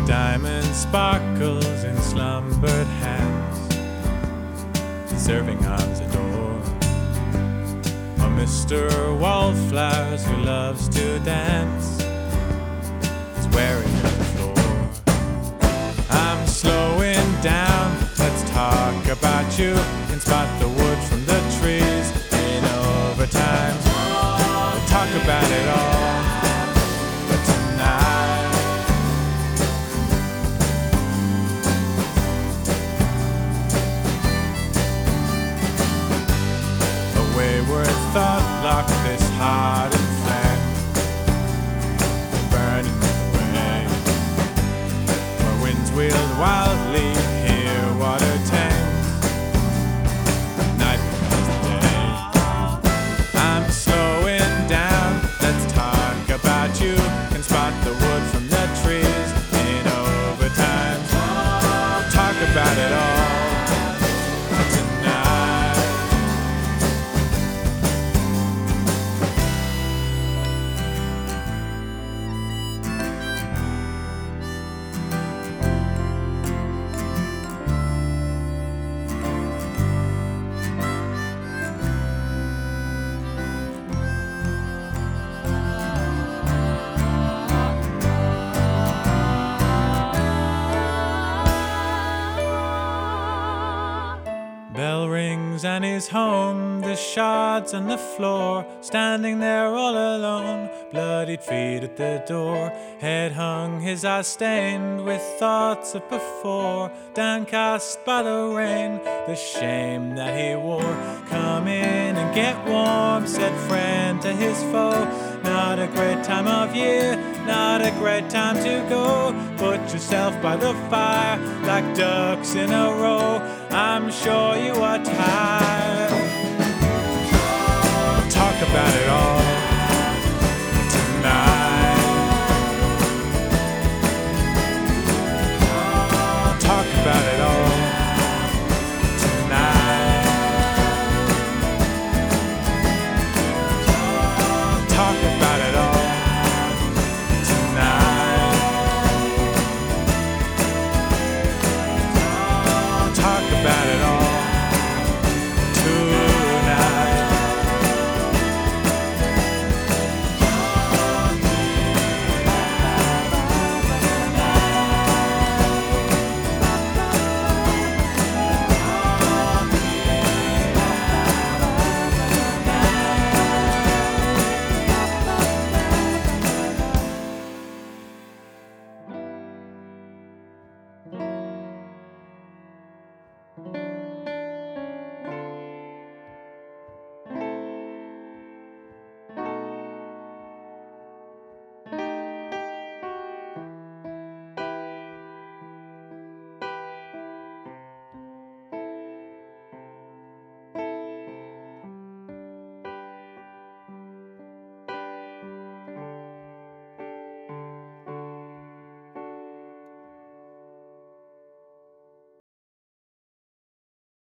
diamond sparkles in slumbered hands, serving arms adore. Or Mr. Wallflowers who loves to dance is wearing the floor. I'm slowing down, let's talk about you. Can spot the wood from the trees in overtime. We'll talk about it all, but tonight a wayward thought locked this heart in flame, burning away. Where winds wheeled wildly, here water tames, night becomes the day. I'm slowing down, let's talk about you. Can spot the wood from the trees in overtime. Talk about it all tonight. Bell rings and he's home, the shards on the floor, standing there all alone, bloodied feet at the door, head hung, his eyes stained with thoughts of before, downcast by the rain, the shame that he wore. Come in and get warm, said friend to his foe. Not a great time of year, not a great time to go. Put yourself by the fire like ducks in a row. I'm sure you are tired. Talk about it all.